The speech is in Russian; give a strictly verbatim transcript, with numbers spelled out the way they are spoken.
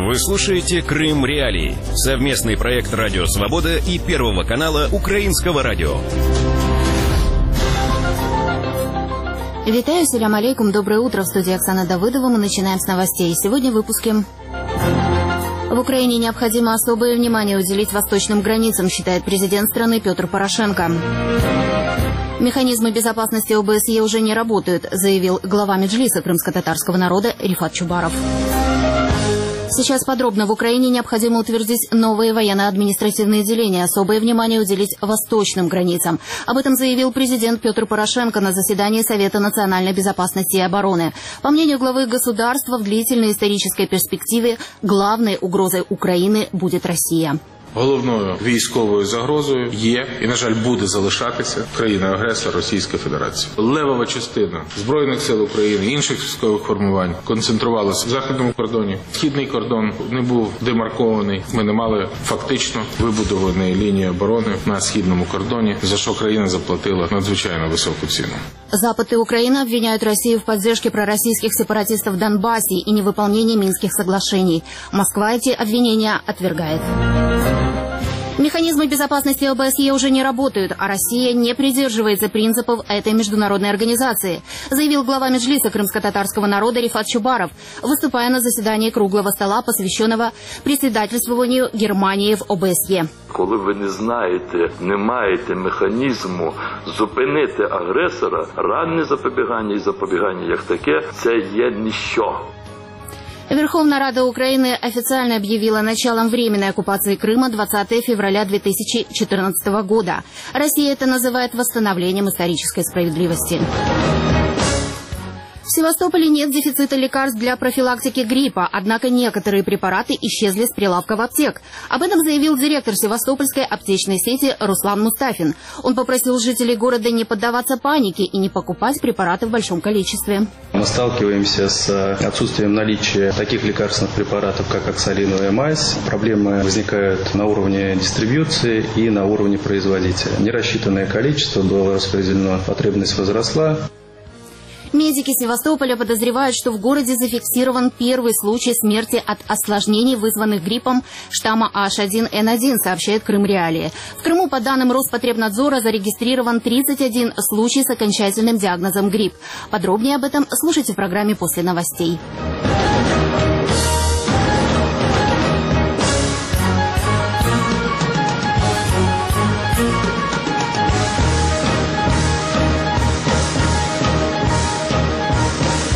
Вы слушаете «Крым Реалии» – совместный проект «Радио Свобода» и Первого канала Украинского радио. Витаю, салям алейкум, доброе утро. В студии Оксана Давыдова. Мы начинаем с новостей. Сегодня в выпуске. В Украине необходимо особое внимание уделить восточным границам, считает президент страны Петр Порошенко. Механизмы безопасности ОБСЕ уже не работают, заявил глава Меджлиса крымско-татарского народа Рифат Чубаров. Сейчас подробно. В Украине необходимо утвердить новые военно-административные деления, особое внимание уделить восточным границам. Об этом заявил президент Петр Порошенко на заседании Совета национальной безопасности и обороны. По мнению главы государства, в длительной исторической перспективе главной угрозой Украины будет Россия. Головною військовою загрозою є і, на жаль, буде залишатися країна-агресор Російська Федерація. Левова частина Збройних сил України, інших військових формувань концентрувалася в західному кордоні. Східний кордон не був демаркований. Ми не мали фактично вибудованої лінії оборони на східному кордоні, за що країна заплатила надзвичайно високу ціну. Запад и Украина обвиняют Россию в поддержке пророссийских сепаратистов в Донбассе и невыполнении Минских соглашений. Москва эти обвинения отвергает. Механизмы безопасности ОБСЕ уже не работают, а Россия не придерживается принципов этой международной организации, заявил глава Меджлиса крымско-татарского народа Рифат Чубаров, выступая на заседании круглого стола, посвященного председательствованию Германии в ОБСЕ. Коли ви не знаєте, не маєте механізму зупинити агресора, раннє запобігання і запобігання як таке – це є ніщо. Верховная Рада Украины официально объявила началом временной оккупации Крыма двадцатого февраля две тысячи четырнадцатого года. Россия это называет восстановлением исторической справедливости. В Севастополе нет дефицита лекарств для профилактики гриппа, однако некоторые препараты исчезли с прилавков аптек. Об этом заявил директор Севастопольской аптечной сети Руслан Мустафин. Он попросил жителей города не поддаваться панике и не покупать препараты в большом количестве. Мы сталкиваемся с отсутствием наличия таких лекарственных препаратов, как оксалиновая мазь. Проблемы возникают на уровне дистрибьюции и на уровне производителя. Нерассчитанное количество было распределено, потребность возросла. Медики Севастополя подозревают, что в городе зафиксирован первый случай смерти от осложнений, вызванных гриппом штамма эйч один эн один, сообщает Крым Реалии. В Крыму, по данным Роспотребнадзора, зарегистрирован тридцать один случай с окончательным диагнозом грипп. Подробнее об этом слушайте в программе после новостей.